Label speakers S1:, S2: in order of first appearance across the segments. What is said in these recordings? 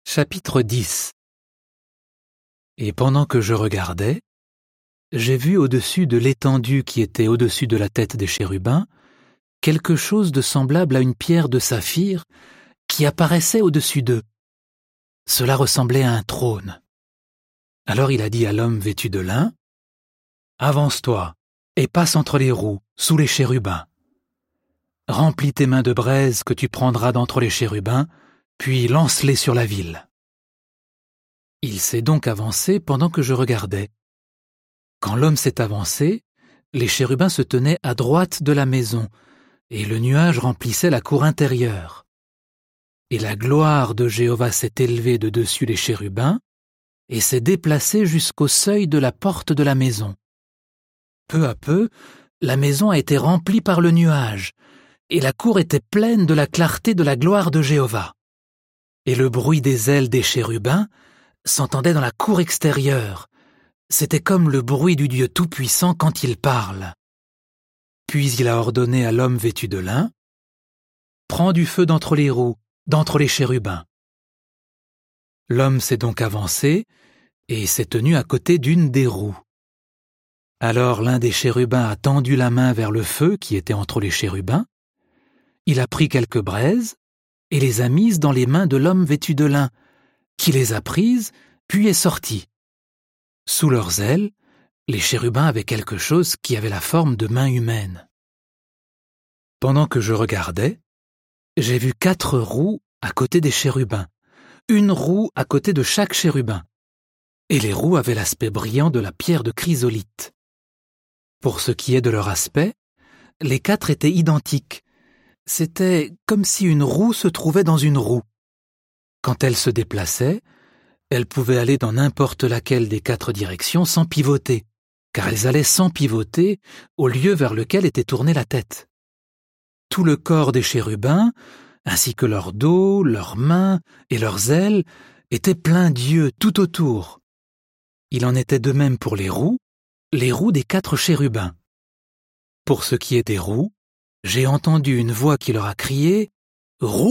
S1: Chapitre 10. Et pendant que je regardais, j'ai vu au-dessus de l'étendue qui était au-dessus de la tête des chérubins, quelque chose de semblable à une pierre de saphir qui apparaissait au-dessus d'eux. Cela ressemblait à un trône. Alors il a dit à l'homme vêtu de lin, « Avance-toi et passe entre les roues, sous les chérubins. Remplis tes mains de braise que tu prendras d'entre les chérubins, puis lance-les sur la ville. » Il s'est donc avancé pendant que je regardais. Quand l'homme s'est avancé, les chérubins se tenaient à droite de la maison, et le nuage remplissait la cour intérieure. Et la gloire de Jéhovah s'est élevée de dessus les chérubins, et s'est déplacée jusqu'au seuil de la porte de la maison. Peu à peu, la maison a été remplie par le nuage, et la cour était pleine de la clarté de la gloire de Jéhovah. Et le bruit des ailes des chérubins s'entendait dans la cour extérieure. C'était comme le bruit du Dieu Tout-Puissant quand il parle. Puis il a ordonné à l'homme vêtu de lin, « Prends du feu d'entre les roues, d'entre les chérubins. » L'homme s'est donc avancé et s'est tenu à côté d'une des roues. Alors l'un des chérubins a tendu la main vers le feu qui était entre les chérubins. Il a pris quelques braises et les a mises dans les mains de l'homme vêtu de lin, qui les a prises, puis est sorti. Sous leurs ailes, les chérubins avaient quelque chose qui avait la forme de main humaine. Pendant que je regardais, j'ai vu 4 roues à côté des chérubins, une roue à côté de chaque chérubin, et les roues avaient l'aspect brillant de la pierre de chrysolite. Pour ce qui est de leur aspect, les 4 étaient identiques. C'était comme si une roue se trouvait dans une roue. Quand elle se déplaçait, elle pouvait aller dans n'importe laquelle des 4 directions sans pivoter, car elles allaient sans pivoter au lieu vers lequel était tournée la tête. Tout le corps des chérubins, ainsi que leur dos, leurs mains et leurs ailes, était plein d'yeux tout autour. Il en était de même pour les roues des 4 chérubins. Pour ce qui est des roues, j'ai entendu une voix qui leur a crié « Roues !»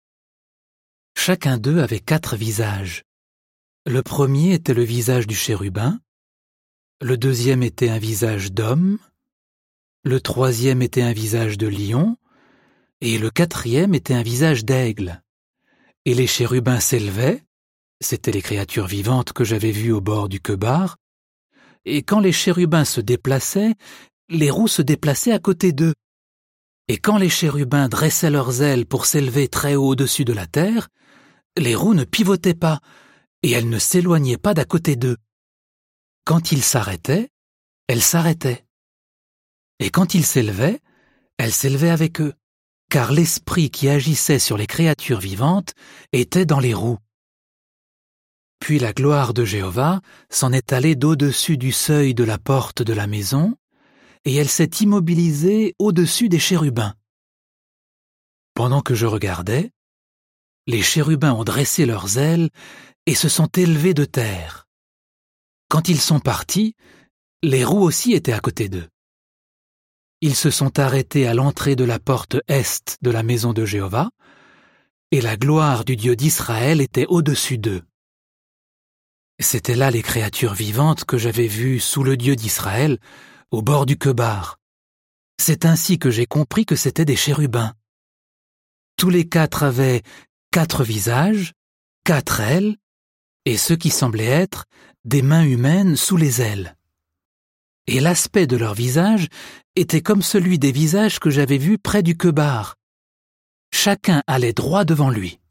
S1: Chacun d'eux avait 4 visages. Le premier était le visage du chérubin, le deuxième était un visage d'homme, le troisième était un visage de lion, et le quatrième était un visage d'aigle. Et les chérubins s'élevaient, c'étaient les créatures vivantes que j'avais vues au bord du Kebar, et quand les chérubins se déplaçaient, les roues se déplaçaient à côté d'eux. Et quand les chérubins dressaient leurs ailes pour s'élever très haut au-dessus de la terre, les roues ne pivotaient pas, et elles ne s'éloignaient pas d'à côté d'eux. Quand ils s'arrêtaient, elles s'arrêtaient. Et quand ils s'élevaient, elles s'élevaient avec eux, car l'esprit qui agissait sur les créatures vivantes était dans les roues. Puis la gloire de Jéhovah s'en est allée d'au-dessus du seuil de la porte de la maison, et elle s'est immobilisée au-dessus des chérubins. Pendant que je regardais, les chérubins ont dressé leurs ailes et se sont élevés de terre. Quand ils sont partis, les roues aussi étaient à côté d'eux. Ils se sont arrêtés à l'entrée de la porte est de la maison de Jéhovah, et la gloire du Dieu d'Israël était au-dessus d'eux. C'étaient là les créatures vivantes que j'avais vues sous le Dieu d'Israël, au bord du Kebar. C'est ainsi que j'ai compris que c'étaient des chérubins. Tous les 4 avaient 4 visages, 4 ailes, et ce qui semblait être des mains humaines sous les ailes. Et l'aspect de leurs visages était comme celui des visages que j'avais vus près du Kebar. Chacun allait droit devant lui.